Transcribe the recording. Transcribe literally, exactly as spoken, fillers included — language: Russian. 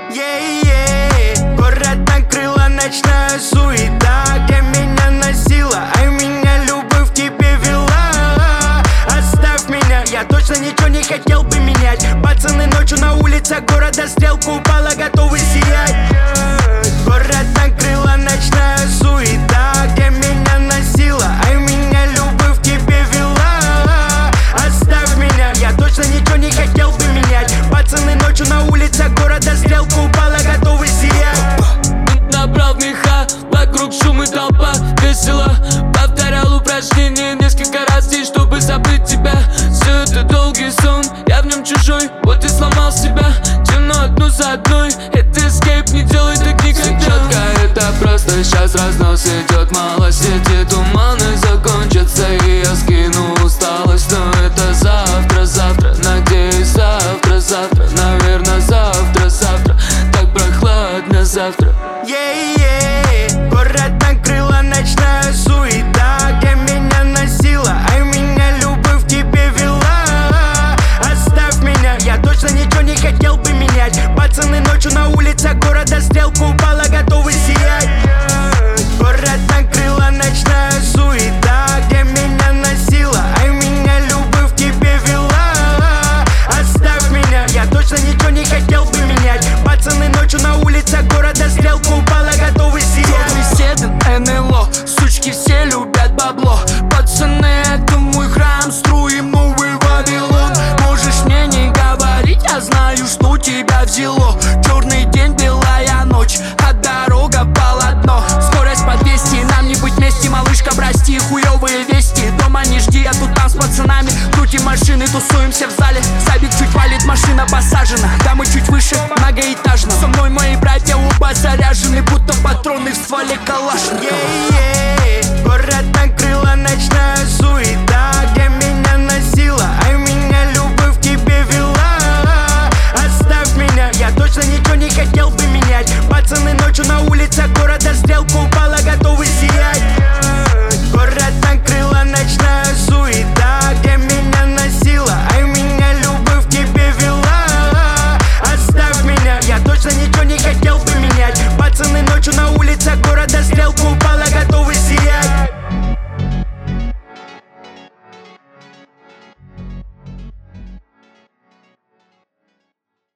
Yeah-yeah. Город накрыла ночная суета, где меня носила, а меня любовь к тебе вела. Оставь меня, я точно ничего не хотел бы менять. Пацаны ночью на улицах города, стрелка упала, готовы сиять. Город накрыла ночная суета, где меня носила, а меня любовь к тебе вела. Оставь меня, я точно ничего не хотел бы менять. Пацаны ночью на улицах города, стрелка упала, готовы сиять. Набрал меха, вокруг шум и толпа, весело. Повторял упражнения несколько раз здесь, чтобы забыть тебя. Все это долгий сон, я в нем чужой, вот и сломал себя. Темно одну за одной, это эскейп, не делай так никогда. Четко, это просто сейчас разнос идет, мало сети, туманы закончатся, и я скину усталость. Но это завтра, завтра, надеюсь, завтра, завтра, наверное, завтра, завтра, так прохладно завтра. Yeah-yeah. Город накрыла ночная суета, где меня носила, а меня любовь к тебе вела. Оставь меня, я точно ничего не хотел бы менять. Пацаны ночью на улицах города, стрелка упала, готовы сиять. Город накрыла ночная суета, где меня носила, а меня любовь к тебе вела. Оставь меня, я точно ничего не хотел бы менять. Пацаны ночью на улицах города, стрелка упала, готовы сиять. Беседы, эн эл о, сучки все любят бабло. Пацаны, это мой храм, строим новый Вавилон. Можешь мне не говорить, я знаю, что тебя взяло. Черный день, белая ночь, а дорога полотно. Скорость по двести, нам не быть вместе, малышка, прости, хуёвые вести. Дома не жди, я тут там с пацанами, крутим машины, тусуемся в зале. Сабик чуть валит, машина посажена, да мы чуть выше, многоэтажно. Со мной мои братья оба заряжены, будто патроны в стволе калашникова. Yeah-yeah.